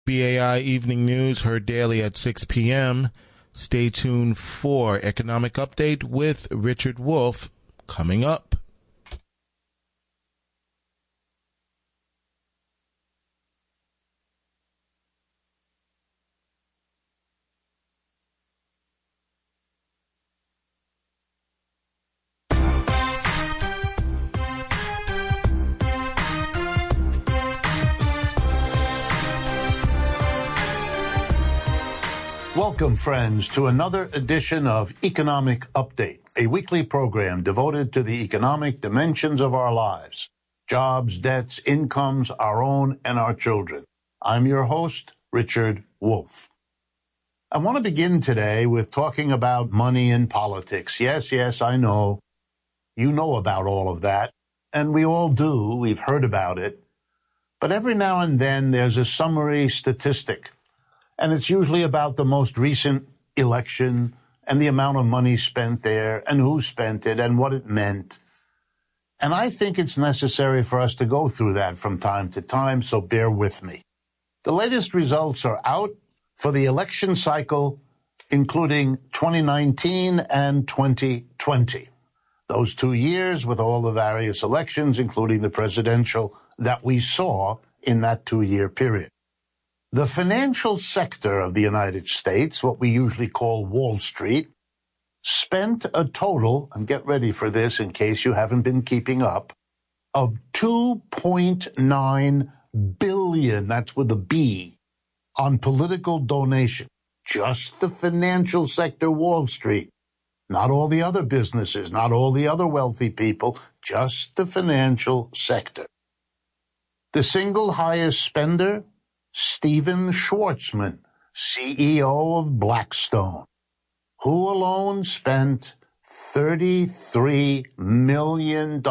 BAI Evening News, heard daily at 6 p.m. Stay tuned for Economic Update with Richard Wolff coming up. Welcome, friends, to another edition of Economic Update, a weekly program devoted to the economic dimensions of our lives, jobs, debts, incomes, our own and our children. I'm your host, Richard Wolff. I want to begin today with talking about money in politics. Yes, I know. You know about all of that, and we all do. We've heard about it. But every now and then there's a summary statistic, and it's usually about the most recent election and the amount of money spent there and who spent it and what it meant. And I think it's necessary for us to go through that from time to time, so bear with me. The latest results are out for the election cycle, including 2019 and 2020. Those 2 years with all the various elections, including the presidential, that we saw in that 2-year period. The financial sector of the United States, what we usually call Wall Street, spent a total, and get ready for this in case you haven't been keeping up, of $2.9 billion, that's with a B, on political donation. Just the financial sector, Wall Street. Not all the other businesses, not all the other wealthy people, just the financial sector. The single highest spender, Stephen Schwarzman, CEO of Blackstone, who alone spent $33 million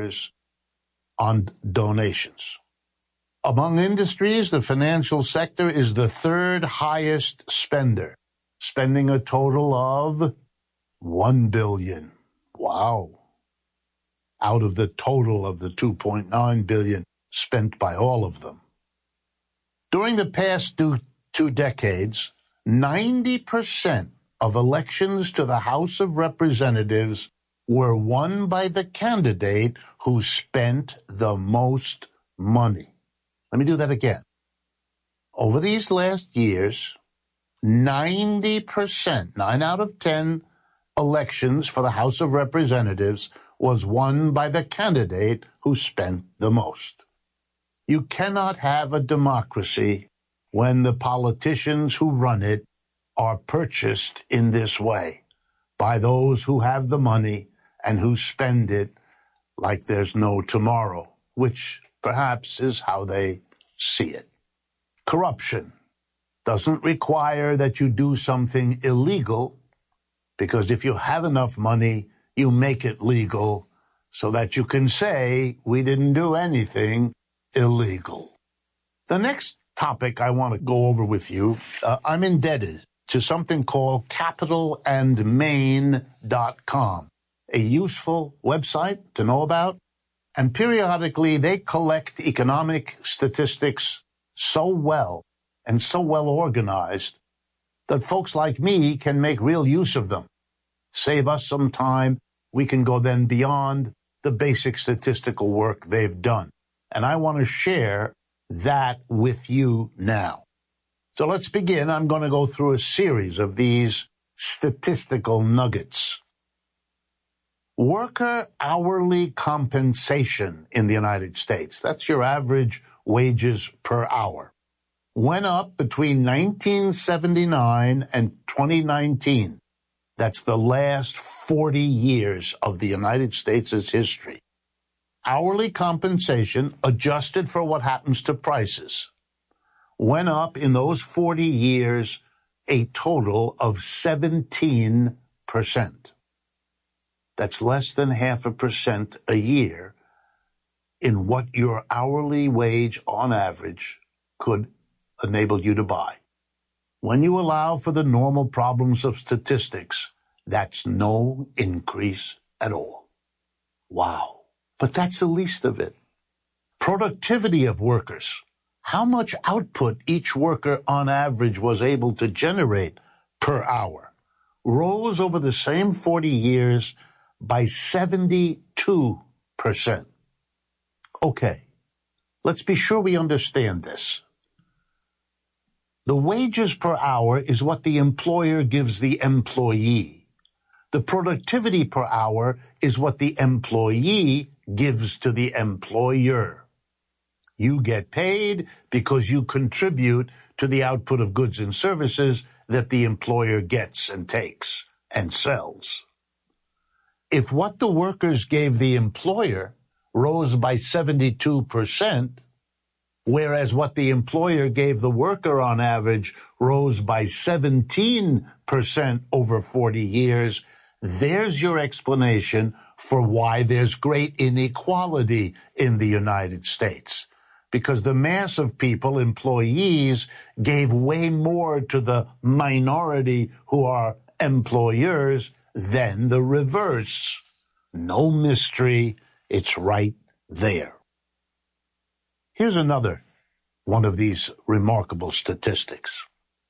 on donations. Among industries, the financial sector is the third highest spender, spending a total of $1 billion. Wow. Out of the total of the $2.9 billion spent by all of them. During the past two decades, 90% of elections to the House of Representatives were won by the candidate who spent the most money. Let me do that again. Over these last years, 90%, 9 out of 10 elections for the House of Representatives was won by the candidate who spent the most. You cannot have a democracy when the politicians who run it are purchased in this way by those who have the money and who spend it like there's no tomorrow, which perhaps is how they see it. Corruption doesn't require that you do something illegal, because if you have enough money, you make it legal so that you can say, we didn't do anything illegal. The next topic I want to go over with you, I'm indebted to something called capitalandmain.com, a useful website to know about. And periodically they collect economic statistics so well and so well organized that folks like me can make real use of them. Save us some time. We can go then beyond the basic statistical work they've done. And I want to share that with you now. So let's begin. I'm going to go through a series of these statistical nuggets. Worker hourly compensation in the United States, that's your average wages per hour, went up between 1979 and 2019. That's the last 40 years of the United States' history. Hourly compensation, adjusted for what happens to prices, went up in those 40 years a total of 17%. That's less than 0.5% a year in what your hourly wage on average could enable you to buy. When you allow for the normal problems of statistics, that's no increase at all. Wow. But that's the least of it. Productivity of workers, how much output each worker on average was able to generate per hour rose over the same 40 years by 72%. Okay, let's be sure we understand this. The wages per hour is what the employer gives the employee. The productivity per hour is what the employee gives to the employer. You get paid because you contribute to the output of goods and services that the employer gets and takes and sells. If what the workers gave the employer rose by 72%, whereas what the employer gave the worker on average rose by 17% over 40 years, there's your explanation for why there's great inequality in the United States. Because the mass of people, employees, gave way more to the minority who are employers than the reverse. No mystery, it's right there. Here's another one of these remarkable statistics.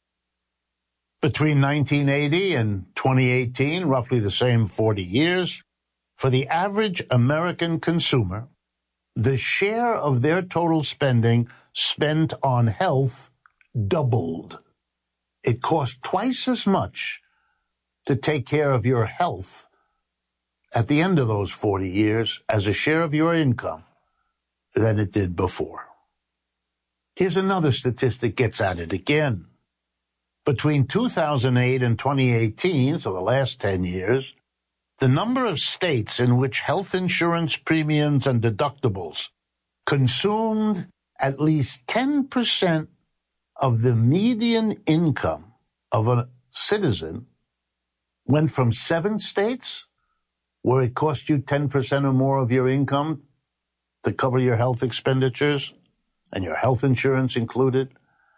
Between 1980 and 2018, roughly the same 40 years, for the average American consumer, the share of their total spending spent on health doubled. It cost twice as much to take care of your health at the end of those 40 years as a share of your income than it did before. Here's another statistic gets at it again. Between 2008 and 2018, so the last 10 years, the number of states in which health insurance premiums and deductibles consumed at least 10% of the median income of a citizen went from 7 states, where it cost you 10% or more of your income to cover your health expenditures and your health insurance included.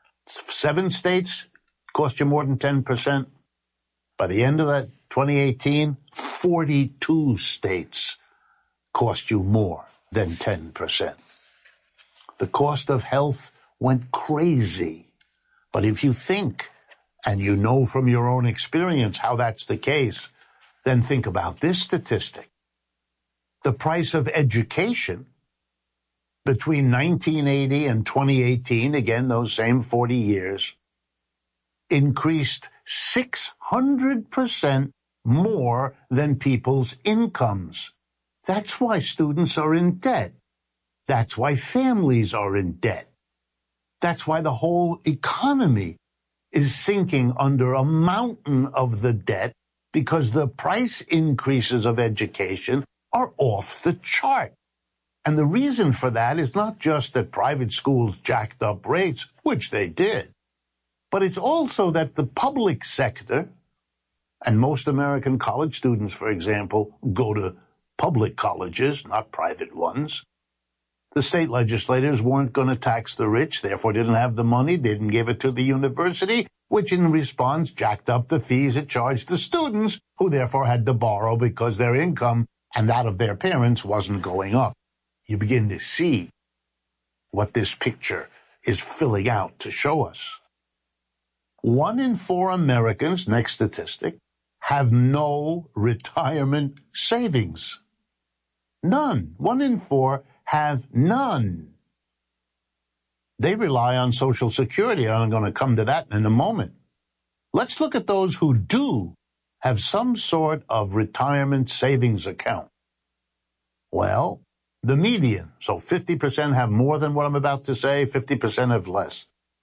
7 states cost you more than 10%. By the end of that 2018, 42 states cost you more than 10%. The cost of health went crazy. But if you think, and you know from your own experience how that's the case, then think about this statistic. The price of education between 1980 and 2018, again, those same 40 years, increased 600% more than people's incomes. That's why students are in debt. That's why families are in debt. That's why the whole economy is sinking under a mountain of the debt, because the price increases of education are off the chart. And the reason for that is not just that private schools jacked up rates, which they did, but it's also that the public sector, and most American college students, for example, go to public colleges, not private ones. The state legislators weren't going to tax the rich, therefore didn't have the money, didn't give it to the university, which in response jacked up the fees it charged the students, who therefore had to borrow because their income and that of their parents wasn't going up. You begin to see what this picture is filling out to show us. 1 in 4 Americans, next statistic, have no retirement savings. None. 1 in 4 have none. They rely on Social Security, and I'm going to come to that in a moment. Let's look at those who do have some sort of retirement savings account. Well, the median, so 50% have more than what I'm about to say, 50% have less.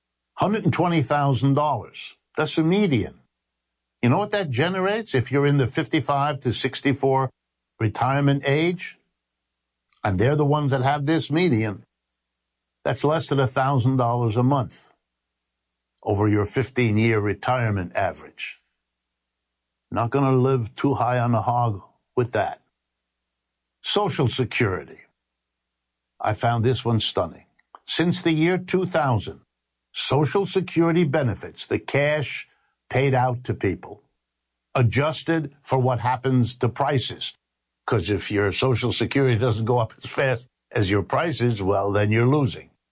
$120,000. That's the median. You know what that generates if you're in the 55 to 64 retirement age? And they're the ones that have this median. That's less than $1,000 a month over your 15-year retirement average. Not going to live too high on the hog with that. Social Security. I found this one stunning. Since the year 2000, Social Security benefits, the cash paid out to people, adjusted for what happens to prices. Because if your Social Security doesn't go up as fast as your prices, well, then you're losing.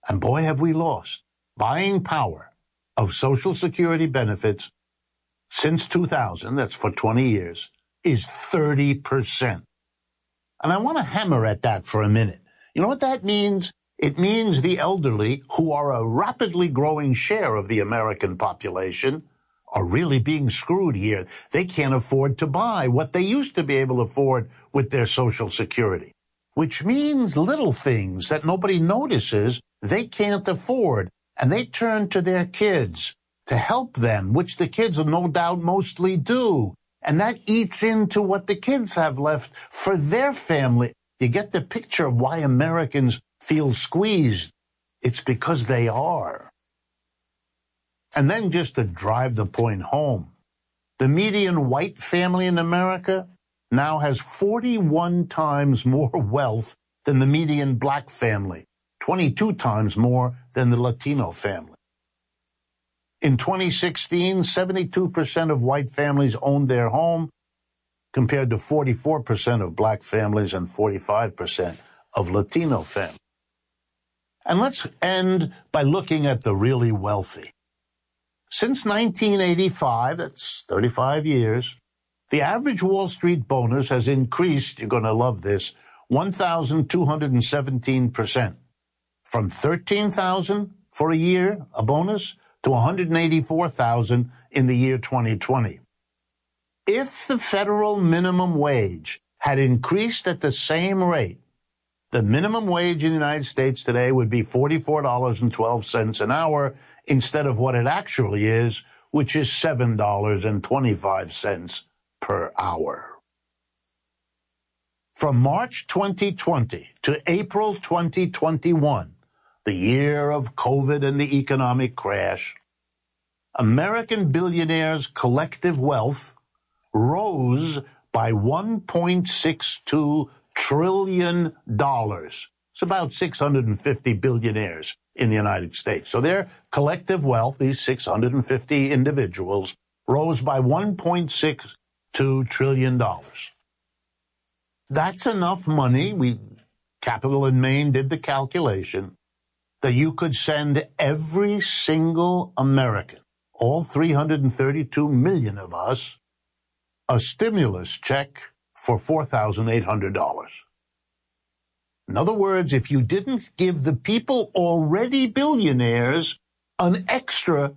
And boy, have we lost. Buying power of Social Security benefits since 2000, that's for 20 years, is 30%. And I want to hammer at that for a minute. You know what that means? It means the elderly, who are a rapidly growing share of the American population, are really being screwed here. They can't afford to buy what they used to be able to afford with their Social Security, which means little things that nobody notices they can't afford, and they turn to their kids to help them, which the kids no doubt mostly do. And that eats into what the kids have left for their family. You get the picture of why Americans feel squeezed. It's because they are. And then just to drive the point home, the median white family in America now has 41 times more wealth than the median black family, 22 times more than the Latino family. In 2016, 72% of white families owned their home, compared to 44% of black families and 45% of Latino families. And let's end by looking at the really wealthy. Since 1985, that's 35 years, the average Wall Street bonus has increased, you're going to love this, 1,217%. From $13,000 for a year, a bonus, to $184,000 in the year 2020. If the federal minimum wage had increased at the same rate, the minimum wage in the United States today would be $44.12 an hour instead of what it actually is, which is $7.25 per hour. From March 2020 to April 2021, the year of COVID and the economic crash, American billionaires' collective wealth rose by $1.62 trillion. It's about 650 billionaires in the United States. So their collective wealth, these 650 individuals, rose by $1.62 trillion. That's enough money. Capital in Maine did the calculation that you could send every single American, all 332 million of us, a stimulus check for $4,800. In other words, if you didn't give the people already billionaires an extra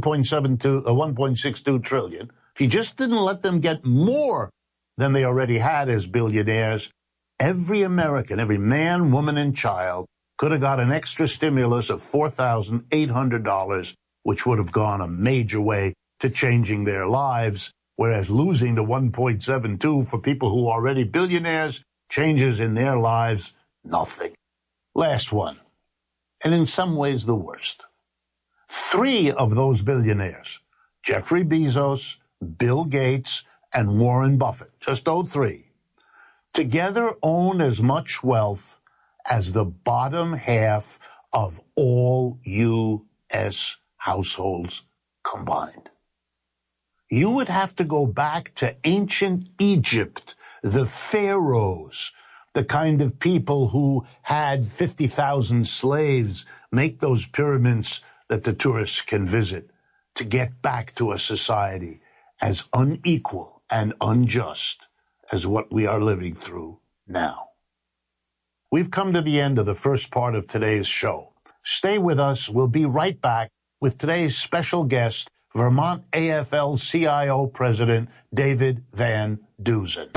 1.62 trillion, if you just didn't let them get more than they already had as billionaires, every American, every man, woman, and child could have got an extra stimulus of $4,800, which would have gone a major way to changing their lives, whereas losing the 1.72 for people who are already billionaires changes in their lives nothing. Last one, and in some ways the worst. 3 of those billionaires, Jeffrey Bezos, Bill Gates, and Warren Buffett, just those 3, together own as much wealth as the bottom half of all U.S. households combined. You would have to go back to ancient Egypt, the pharaohs, the kind of people who had 50,000 slaves make those pyramids that the tourists can visit, to get back to a society as unequal and unjust as what we are living through now. We've come to the end of the first part of today's show. Stay with us. We'll be right back with today's special guest, Vermont AFL-CIO President David Van Dusen.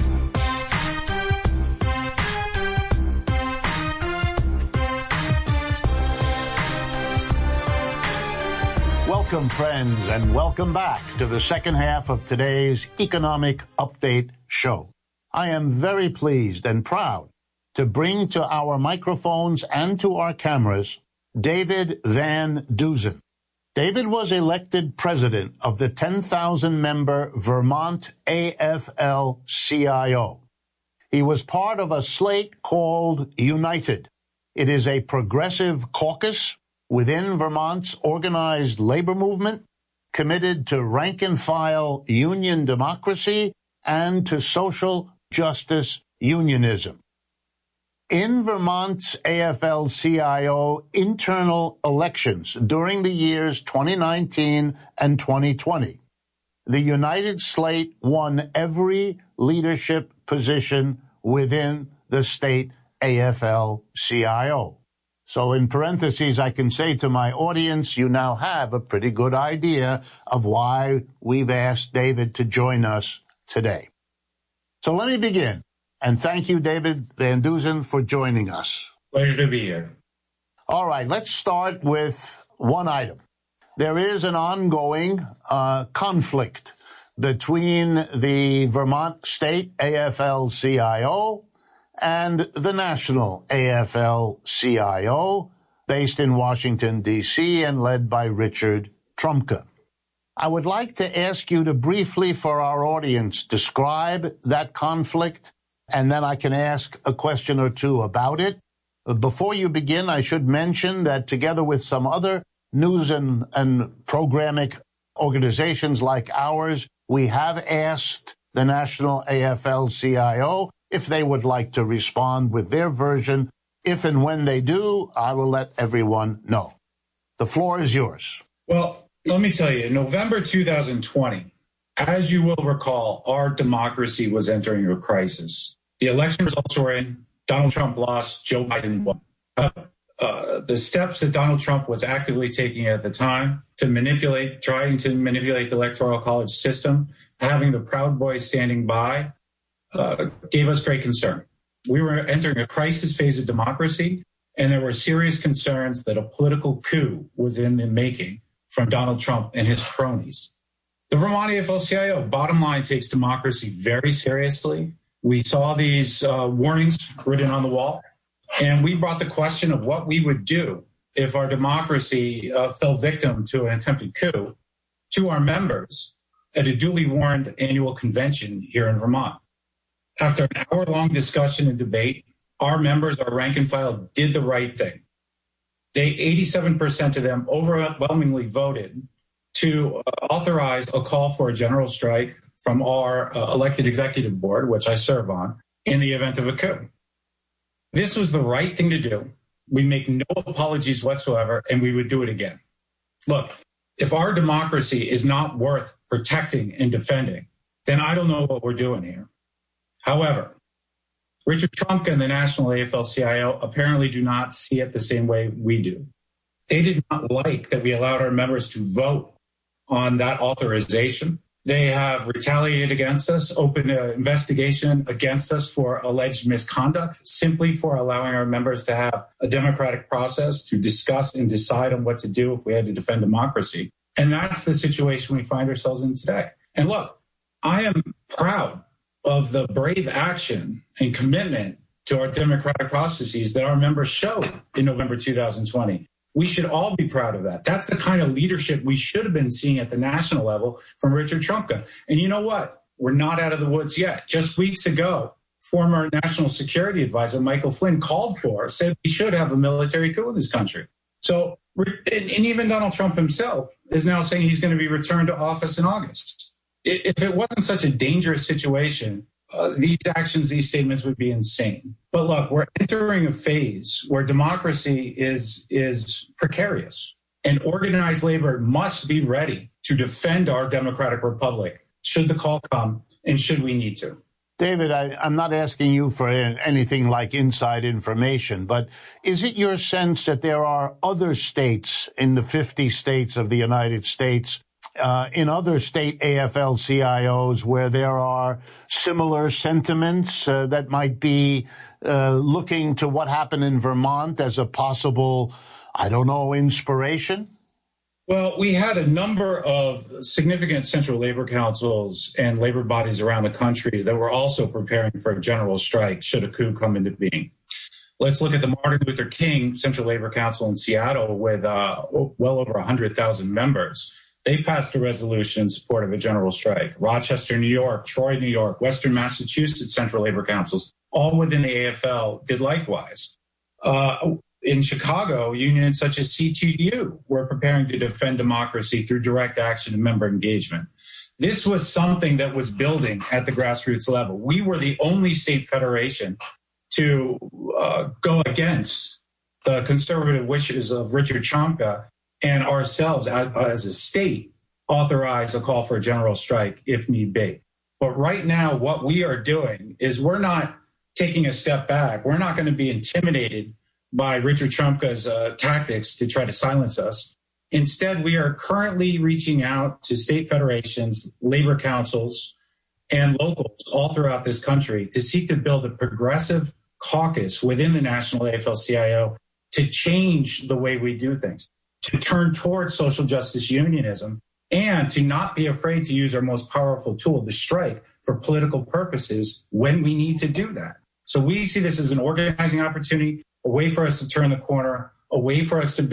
Welcome, friends, and welcome back to the second half of today's Economic Update show. I am very pleased and proud to bring to our microphones and to our cameras David Van Dusen. David was elected president of the 10,000-member Vermont AFL-CIO. He was part of a slate called United. It is a progressive caucus within Vermont's organized labor movement, committed to rank-and-file union democracy and to social justice unionism. In Vermont's AFL-CIO internal elections during the years 2019 and 2020, the United Slate won every leadership position within the state AFL-CIO. So in parentheses, I can say to my audience, you now have a pretty good idea of why we've asked David to join us today. So let me begin. And thank you, David Van Dusen, for joining us. Pleasure to be here. All right, let's start with one item. There is an ongoing conflict between the Vermont State AFL-CIO and the National AFL-CIO, based in Washington, D.C., and led by Richard Trumka. I would like to ask you to briefly, for our audience, describe that conflict, and then I can ask a question or two about it. Before you begin, I should mention that together with some other news and programmatic organizations like ours, we have asked the National AFL-CIO if they would like to respond with their version. If and when they do, I will let everyone know. The floor is yours. Well, let me tell you, in November 2020, as you will recall, our democracy was entering a crisis. The election results were in. Donald Trump lost, Joe Biden won. The steps that Donald Trump was actively taking at the time to trying to manipulate the Electoral College system, having the Proud Boys standing by, gave us great concern. We were entering a crisis phase of democracy, and there were serious concerns that a political coup was in the making from Donald Trump and his cronies. The Vermont AFL-CIO, bottom line, takes democracy very seriously. We saw these warnings written on the wall, and we brought the question of what we would do if our democracy fell victim to an attempted coup to our members at a duly warned annual convention here in Vermont. After an hour-long discussion and debate, our members, our rank and file, did the right thing. 87% of them overwhelmingly voted to authorize a call for a general strike from our elected executive board, which I serve on, in the event of a coup. This was the right thing to do. We make no apologies whatsoever, and we would do it again. Look, if our democracy is not worth protecting and defending, then I don't know what we're doing here. However, Richard Trumka and the National AFL-CIO apparently do not see it the same way we do. They did not like that we allowed our members to vote on that authorization. They have retaliated against us, opened an investigation against us for alleged misconduct, simply for allowing our members to have a democratic process to discuss and decide on what to do if we had to defend democracy. And that's the situation we find ourselves in today. And look, I am proud of the brave action and commitment to our democratic processes that our members showed in November 2020. We should all be proud of that. That's the kind of leadership we should have been seeing at the national level from Richard Trumka. And you know what? We're not out of the woods yet. Just weeks ago, former National Security Advisor Michael Flynn said we should have a military coup in this country. So, and even Donald Trump himself is now saying he's going to be returned to office in August. If it wasn't such a dangerous situation, these actions, these statements would be insane. But look, we're entering a phase where democracy is precarious, and organized labor must be ready to defend our democratic republic should the call come and should we need to. David, I'm not asking you for anything like inside information, but is it your sense that there are other states in the 50 states of the United States, in other state AFL-CIOs, where there are similar sentiments that might be looking to what happened in Vermont as a possible, inspiration? Well, we had a number of significant central labor councils and labor bodies around the country that were also preparing for a general strike should a coup come into being. Let's look at the Martin Luther King Central Labor Council in Seattle with well over 100,000 members. They passed a resolution in support of a general strike. Rochester, New York, Troy, New York, Western Massachusetts Central Labor Councils, all within the AFL, did likewise. In Chicago, unions such as CTU were preparing to defend democracy through direct action and member engagement. This was something that was building at the grassroots level. We were the only state federation to go against the conservative wishes of Richard Trumka and ourselves as a state authorize a call for a general strike if need be. But right now, what we are doing is we're not taking a step back. We're not going to be intimidated by Richard Trumka's tactics to try to silence us. Instead, we are currently reaching out to state federations, labor councils, and locals all throughout this country to seek to build a progressive caucus within the National AFL-CIO to change the way we do things, to turn towards social justice unionism, and to not be afraid to use our most powerful tool, the strike, for political purposes when we need to do that. So we see this as an organizing opportunity, a way for us to turn the corner, a way for us to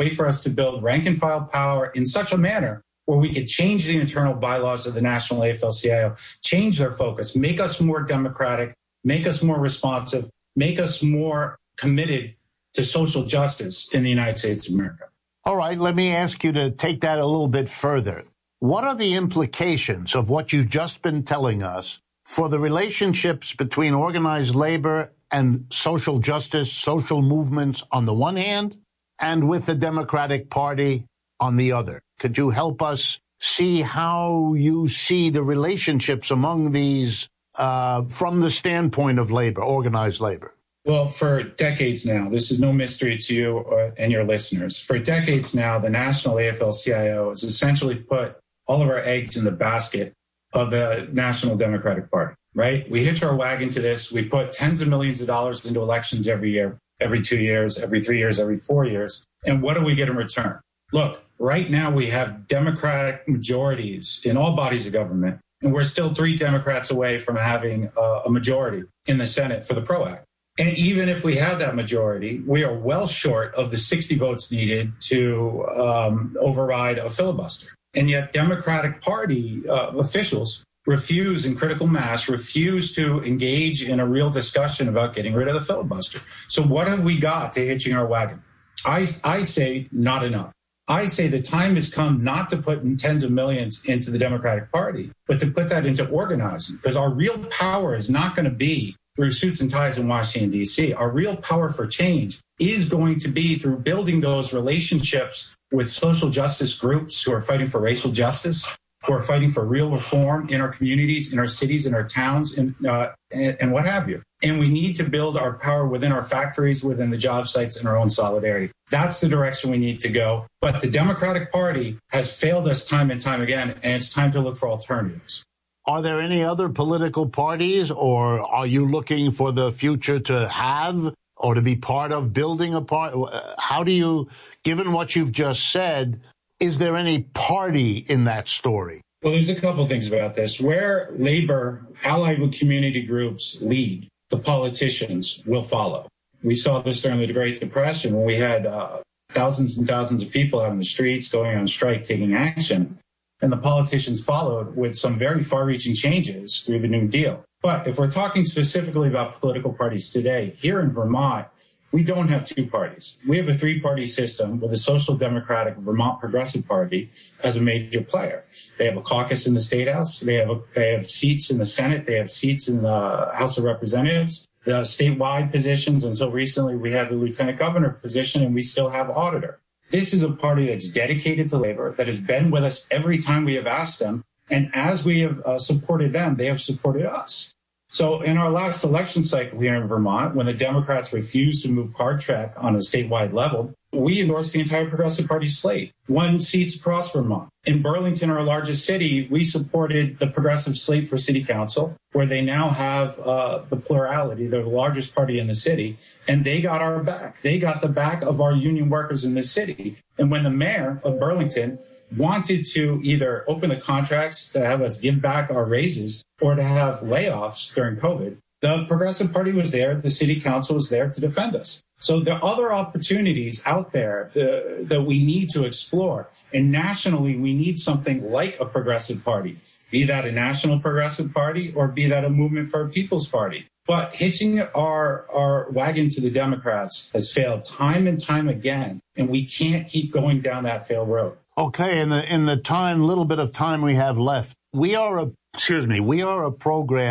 build rank and file power in such a manner where we could change the internal bylaws of the National AFL-CIO, change their focus, make us more democratic, make us more responsive, make us more committed to social justice in the United States of America. All right, let me ask you to take that a little bit further. What are the implications of what you've just been telling us for the relationships between organized labor and social justice, social movements on the one hand, and with the Democratic Party on the other? Could you help us see how you see the relationships among these from the standpoint of labor, organized labor? Well, for decades now, this is no mystery to you and your listeners. For decades now, the National AFL-CIO has essentially put all of our eggs in the basket of the National Democratic Party, right? We hitch our wagon to this. We put tens of millions of dollars into elections every year, every 2 years, every 3 years, every 4 years. And what do we get in return? Look, right now we have Democratic majorities in all bodies of government, and we're still 3 Democrats away from having a majority in the Senate for the PRO Act. And even if we have that majority, we are well short of the 60 votes needed to override a filibuster. And yet Democratic Party officials refuse in critical mass, refuse to engage in a real discussion about getting rid of the filibuster. So what have we got to hitching our wagon? I say not enough. I say the time has come not to put tens of millions into the Democratic Party, but to put that into organizing, because our real power is not going to be through suits and ties in Washington, D.C. Our real power for change is going to be through building those relationships with social justice groups who are fighting for racial justice, who are fighting for real reform in our communities, in our cities, in our towns, and what have you. And we need to build our power within our factories, within the job sites, and our own solidarity. That's the direction we need to go. But the Democratic Party has failed us time and time again, and it's time to look for alternatives. Are there any other political parties, or are you looking for the future to have or to be part of building a party? How do you, given what you've just said, is there any party in that story? Well, there's a couple things about this. Where labor, allied with community groups, lead, the politicians will follow. We saw this during the Great Depression when we had thousands and thousands of people out in the streets going on strike, taking action. And the politicians followed with some very far-reaching changes through the New Deal. But if we're talking specifically about political parties today, here in Vermont, we don't have 2 parties. We have a 3-party system with a Social Democratic Vermont Progressive Party as a major player. They have a caucus in the State House. They have seats in the Senate. They have seats in the House of Representatives. The statewide positions, until recently, we had the lieutenant governor position, and we still have auditor. This is a party that's dedicated to labor, that has been with us every time we have asked them. And as we have supported them, they have supported us. So in our last election cycle here in Vermont, when the Democrats refused to move card track on a statewide level, we endorsed the entire Progressive Party slate, 1 seats across Vermont. In Burlington, our largest city, we supported the Progressive slate for city council, where they now have the plurality. They're the largest party in the city, and they got our back. They got the back of our union workers in the city. And when the mayor of Burlington wanted to either open the contracts to have us give back our raises or to have layoffs during COVID, the Progressive Party was there. The city council was there to defend us. So there are other opportunities out there that we need to explore. And nationally, we need something like a progressive party, be that a national progressive party or be that a movement for a people's party. But hitching our wagon to the Democrats has failed time and time again, and we can't keep going down that failed road. Okay, in the little bit of time we have left, we are a program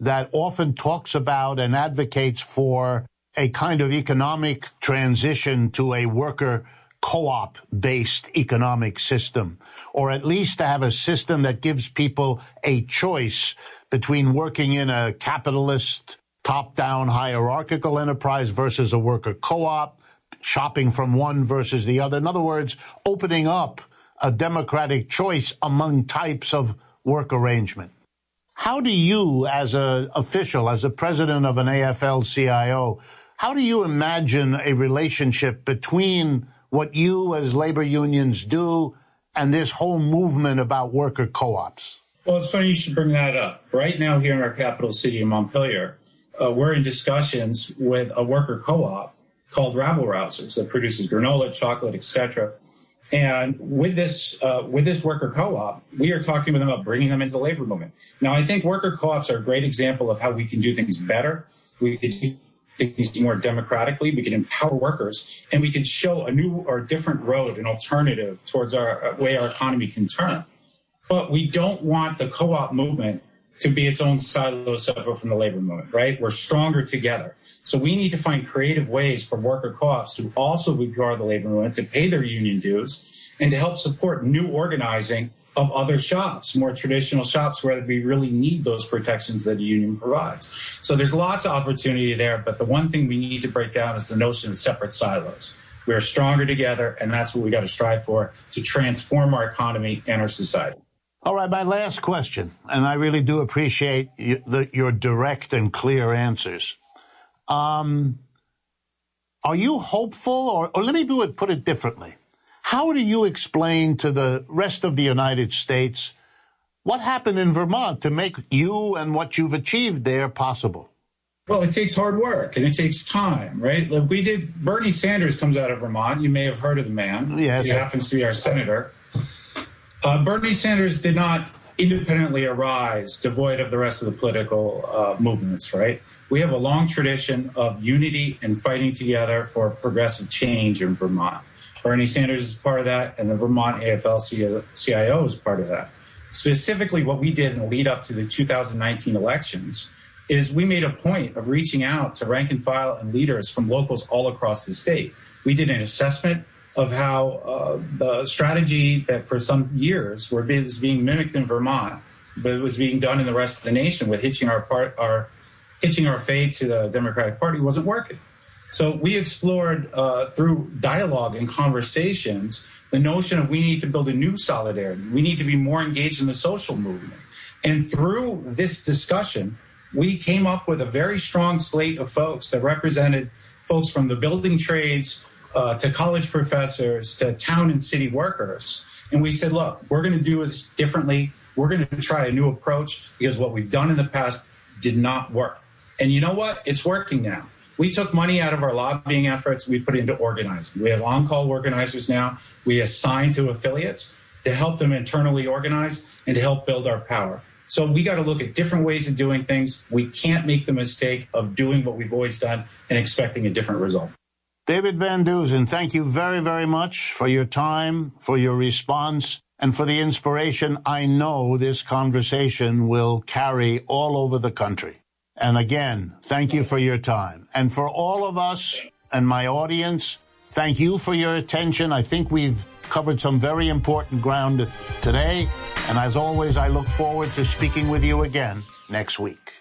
that often talks about and advocates for a kind of economic transition to a worker co-op based economic system, or at least to have a system that gives people a choice between working in a capitalist, top-down hierarchical enterprise versus a worker co-op, shopping from one versus the other. In other words, opening up a democratic choice among types of work arrangement. How do you, as an official, as a president of an AFL-CIO, how do you imagine a relationship between what you as labor unions do and this whole movement about worker co-ops? Well, it's funny you should bring that up. Right now here in our capital city of Montpelier, we're in discussions with a worker co-op called Rabble Rousers that produces granola, chocolate, etc. And with this worker co-op, we are talking with them about bringing them into the labor movement. Now, I think worker co-ops are a great example of how we can do things better. We can do things more democratically. We can empower workers, and we can show a new or different road, an alternative towards our way our economy can turn. But we don't want the co-op movement to be its own silo separate from the labor movement, right? We're stronger together. So we need to find creative ways for worker co-ops to also be part of the labor movement, to pay their union dues, and to help support new organizing of other shops, more traditional shops where we really need those protections that a union provides. So there's lots of opportunity there, but the one thing we need to break down is the notion of separate silos. We're stronger together, and that's what we got to strive for to transform our economy and our society. All right, my last question, and I really do appreciate your direct and clear answers. Are you hopeful, or let me put it differently. How do you explain to the rest of the United States what happened in Vermont to make you and what you've achieved there possible? Well, it takes hard work and it takes time, right? Like Bernie Sanders comes out of Vermont. You may have heard of the man. Yes. He happens to be our senator. Bernie Sanders did not independently arise devoid of the rest of the political movements, right? We have a long tradition of unity and fighting together for progressive change in Vermont. Bernie Sanders is part of that, and the Vermont AFL-CIO is part of that. Specifically, what we did in the lead up to the 2019 elections is we made a point of reaching out to rank and file and leaders from locals all across the state. We did an assessment of how the strategy that for some years was being mimicked in Vermont, but it was being done in the rest of the nation with hitching our fate to the Democratic Party wasn't working. So we explored through dialogue and conversations the notion of we need to build a new solidarity. We need to be more engaged in the social movement. And through this discussion, we came up with a very strong slate of folks that represented folks from the building trades to college professors to town and city workers. And we said, look, we're going to do this differently. We're going to try a new approach because what we've done in the past did not work. And you know what? It's working now. We took money out of our lobbying efforts. We put it into organizing. We have on-call organizers now. We assign to affiliates to help them internally organize and to help build our power. So we got to look at different ways of doing things. We can't make the mistake of doing what we've always done and expecting a different result. David Van Dusen, thank you very, very much for your time, for your response, and for the inspiration I know this conversation will carry all over the country. And again, thank you for your time. And for all of us and my audience, thank you for your attention. I think we've covered some very important ground today. And as always, I look forward to speaking with you again next week.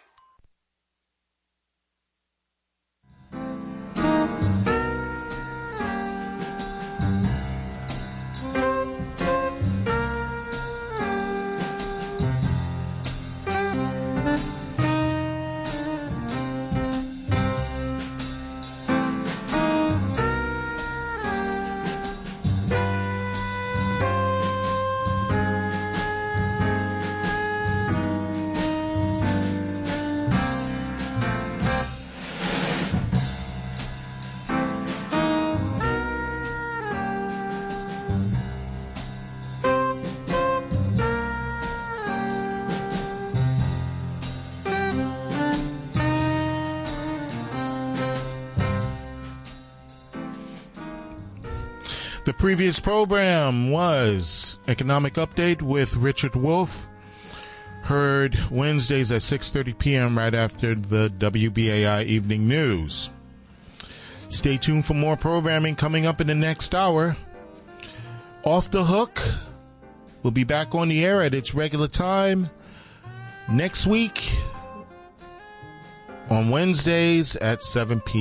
The previous program was Economic Update with Richard Wolff. Heard Wednesdays at 6:30 p.m. right after the WBAI Evening News. Stay tuned for more programming coming up in the next hour. Off the Hook will be back on the air at its regular time next week on Wednesdays at 7 p.m.